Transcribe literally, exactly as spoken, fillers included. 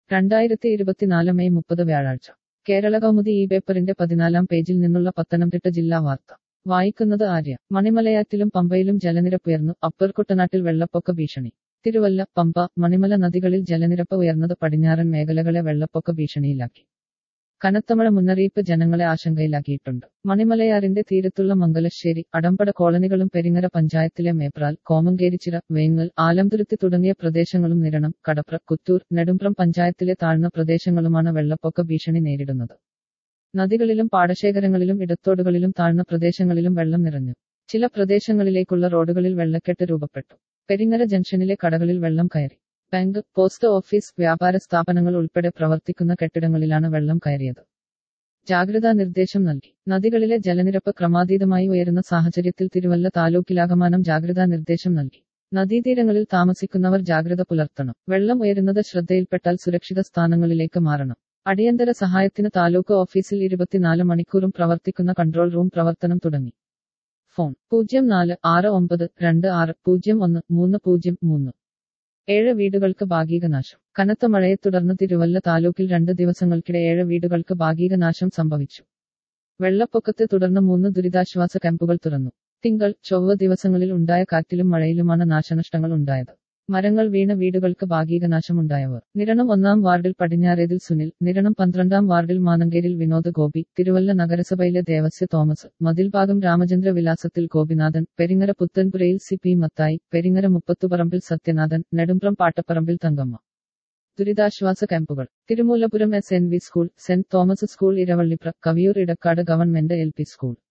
രണ്ടായിരത്തി ഇരുപത്തിനാല് മെയ് മുപ്പത് വ്യാഴാഴ്ച കേരള കൗമുദി ഈ പേപ്പറിന്റെ പതിനാലാം പേജിൽ നിന്നുള്ള പത്തനംതിട്ട ജില്ലാ വാർത്ത വായിക്കുന്നത് ആര്യ. മണിമലയാറ്റിലും പമ്പയിലും ജലനിരപ്പുയർന്നു. അപ്പർ കുട്ടനാട്ടിൽ വെള്ളപ്പൊക്ക ഭീഷണി. തിരുവല്ല, പമ്പ, മണിമല നദികളിൽ ജലനിരപ്പ് ഉയർന്നത് പടിഞ്ഞാറൻ മേഖലകളെ വെള്ളപ്പൊക്ക ഭീഷണിയിലാക്കി. കനത്തമഴ മുന്നറിയിപ്പ് ജനങ്ങളെ ആശങ്കയിലാക്കിയിട്ടുണ്ട്. മണിമലയാറിന്റെ തീരത്തുള്ള മംഗലശ്ശേരി, അടമ്പട കോളനികളും പെരിങ്ങര പഞ്ചായത്തിലെ മേപ്രാൽ, കോമങ്കേരിച്ചിറ, വേങ്ങൽ, ആലംതുരുത്തി തുടങ്ങിയ പ്രദേശങ്ങളും നിരണം, കടപ്ര, കുത്തൂർ, നെടുമ്പ്രം പഞ്ചായത്തിലെ താഴ്ന്ന പ്രദേശങ്ങളുമാണ് വെള്ളപ്പൊക്ക ഭീഷണി നേരിടുന്നത്. നദികളിലും പാടശേഖരങ്ങളിലും ഇടത്തോടുകളിലും താഴ്ന്ന പ്രദേശങ്ങളിലും വെള്ളം നിറഞ്ഞു. ചില പ്രദേശങ്ങളിലേക്കുള്ള റോഡുകളിൽ വെള്ളക്കെട്ട് രൂപപ്പെട്ടു. പെരിങ്ങര ജംഗ്ഷനിലെ കടകളിൽ വെള്ളം കയറി. ബാങ്ക്, പോസ്റ്റ് ഓഫീസ്, വ്യാപാര സ്ഥാപനങ്ങൾ ഉൾപ്പെടെ പ്രവർത്തിക്കുന്ന കെട്ടിടങ്ങളിലാണ് വെള്ളം കയറിയത്. ജാഗ്രതാ നിർദ്ദേശം നൽകി. നദികളിലെ ജലനിരപ്പ് ക്രമാതീതമായി ഉയരുന്ന സാഹചര്യത്തിൽ തിരുവല്ല താലൂക്കിലാകമാനം ജാഗ്രതാ നിർദ്ദേശം നൽകി. നദീതീരങ്ങളിൽ താമസിക്കുന്നവർ ജാഗ്രത പുലർത്തണം. വെള്ളം ഉയരുന്നത് ശ്രദ്ധയിൽപ്പെട്ടാൽ സുരക്ഷിത സ്ഥാനങ്ങളിലേക്ക് മാറണം. അടിയന്തര സഹായത്തിന് താലൂക്ക് ഓഫീസിൽ ഇരുപത്തിനാല് മണിക്കൂറും പ്രവർത്തിക്കുന്ന കൺട്രോൾ റൂം പ്രവർത്തനം തുടങ്ങി. ഫോൺ പൂജ്യം നാല് ആറ് ഒമ്പത് രണ്ട് ആറ് പൂജ്യം ഒന്ന് മൂന്ന് പൂജ്യം മൂന്ന്. ഏഴ് വീടുകൾക്ക് ഭാഗിക നാശം. കനത്ത മഴയെ തുടർന്ന് തിരുവല്ല താലൂക്കിൽ രണ്ട് ദിവസങ്ങൾക്കിടെ ഏഴ് വീടുകൾക്ക് ഭാഗിക നാശം സംഭവിച്ചു. വെള്ളപ്പൊക്കത്തെ തുടർന്ന് മൂന്ന് ദുരിതാശ്വാസ ക്യാമ്പുകൾ തുറന്നു. തിങ്കൾ, ചൊവ്വ ദിവസങ്ങളിൽ ഉണ്ടായ കാറ്റിലും മഴയിലുമാണ് നാശനഷ്ടങ്ങൾ ഉണ്ടായത്. മരങ്ങൾ വീണ വീടുകൾക്ക് ഭാഗിക നാശമുണ്ടായവർ: നിരണം ഒന്നാം വാർഡിൽ പടിഞ്ഞാറേതിൽ സുനിൽ, നിരണം പന്ത്രണ്ടാം വാർഡിൽ മാനങ്കേരിൽ വിനോദ് ഗോപി, തിരുവല്ല നഗരസഭയിലെ ദേവസ്യ തോമസ്, മതിൽഭാഗം രാമചന്ദ്ര വിലാസത്തിൽ ഗോപിനാഥൻ, പെരിങ്ങര പുത്തൻപുരയിൽ സി പി മത്തായി, പെരിങ്ങര മുപ്പത്തുപറമ്പിൽ സത്യനാഥൻ, നെടുമ്പ്രം പാട്ടപ്പറമ്പിൽ തങ്കമ്മ. ദുരിതാശ്വാസ ക്യാമ്പുകൾ: Thirumoolapuram S N V school, saint Thomas school, Eravallipra, Kaviyoor Edakkad government L P school.